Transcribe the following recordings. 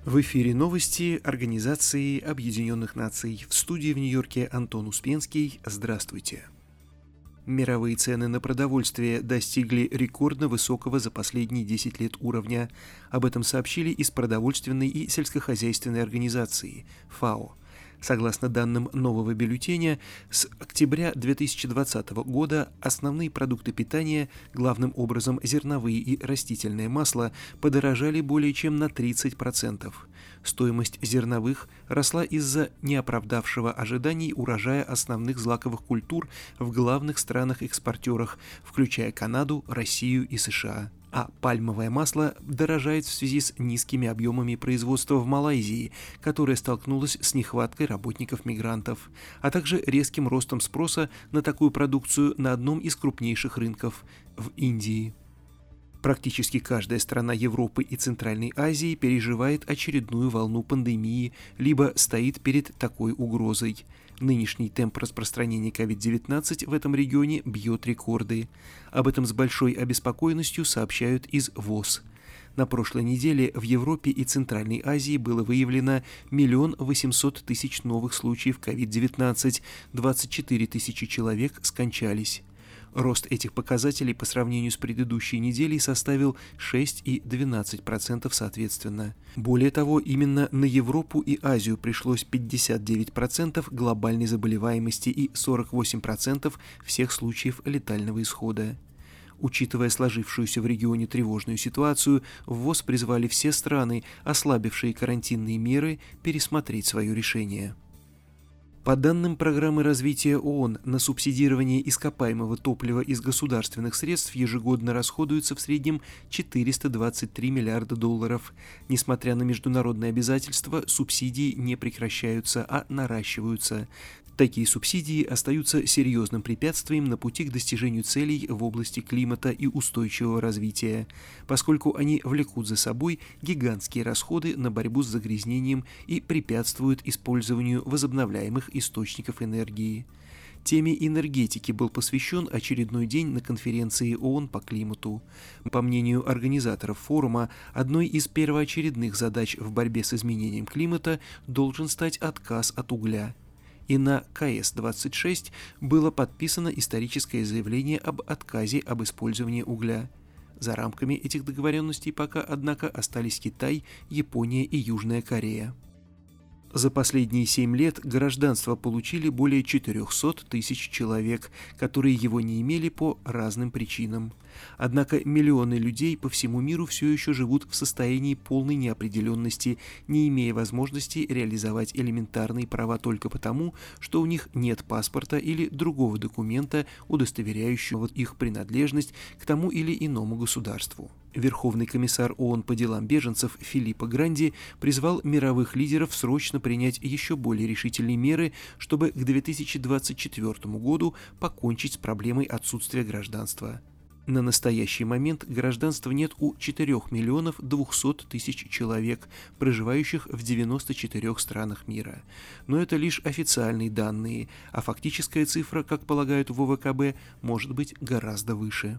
В эфире новости Организации Объединенных Наций. В студии в Нью-Йорке Антон Успенский. Здравствуйте. Мировые цены на продовольствие достигли рекордно высокого за последние 10 лет уровня. Об этом сообщили из Продовольственной и сельскохозяйственной организации ФАО. Согласно данным нового бюллетеня, с октября 2020 года основные продукты питания, главным образом зерновые и растительное масло, подорожали более чем на 30%. Стоимость зерновых росла из-за неоправдавшего ожиданий урожая основных злаковых культур в главных странах-экспортерах, включая Канаду, Россию и США. А пальмовое масло дорожает в связи с низкими объемами производства в Малайзии, которая столкнулась с нехваткой работников-мигрантов, а также резким ростом спроса на такую продукцию на одном из крупнейших рынков – в Индии. Практически каждая страна Европы и Центральной Азии переживает очередную волну пандемии, либо стоит перед такой угрозой. Нынешний темп распространения COVID-19 в этом регионе бьет рекорды. Об этом с большой обеспокоенностью сообщают из ВОЗ. На прошлой неделе в Европе и Центральной Азии было выявлено 1 800 000 новых случаев COVID-19, 24 тысячи человек скончались. Рост этих показателей по сравнению с предыдущей неделей составил 6 и 12% соответственно. Более того, именно на Европу и Азию пришлось 59% глобальной заболеваемости и 48% всех случаев летального исхода. Учитывая сложившуюся в регионе тревожную ситуацию, в ВОЗ призвали все страны, ослабившие карантинные меры, пересмотреть свое решение. По данным Программы развития ООН, на субсидирование ископаемого топлива из государственных средств ежегодно расходуется в среднем 423 миллиарда долларов. Несмотря на международные обязательства, субсидии не прекращаются, а наращиваются. Такие субсидии остаются серьезным препятствием на пути к достижению целей в области климата и устойчивого развития, поскольку они влекут за собой гигантские расходы на борьбу с загрязнением и препятствуют использованию возобновляемых источников энергии. Теме энергетики был посвящен очередной день на конференции ООН по климату. По мнению организаторов форума, одной из первоочередных задач в борьбе с изменением климата должен стать отказ от угля. И на КС-26 было подписано историческое заявление об отказе об использовании угля. За рамками этих договоренностей пока, однако, остались Китай, Япония и Южная Корея. За последние 7 лет гражданство получили более 400 тысяч человек, которые его не имели по разным причинам. Однако миллионы людей по всему миру все еще живут в состоянии полной неопределенности, не имея возможности реализовать элементарные права только потому, что у них нет паспорта или другого документа, удостоверяющего их принадлежность к тому или иному государству. Верховный комиссар ООН по делам беженцев Филиппо Гранди призвал мировых лидеров срочно принять еще более решительные меры, чтобы к 2024 году покончить с проблемой отсутствия гражданства. На настоящий момент гражданства нет у 4 миллионов 200 тысяч человек, проживающих в 94 странах мира. Но это лишь официальные данные, а фактическая цифра, как полагают в ОВКБ, может быть гораздо выше.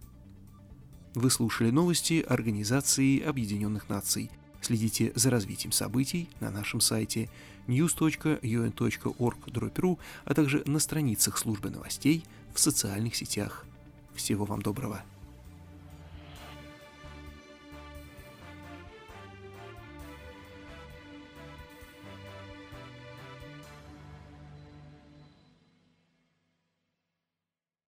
Вы слушали новости Организации Объединенных Наций. Следите за развитием событий на нашем сайте news.un.org/ru, а также на страницах службы новостей в социальных сетях. Всего вам доброго.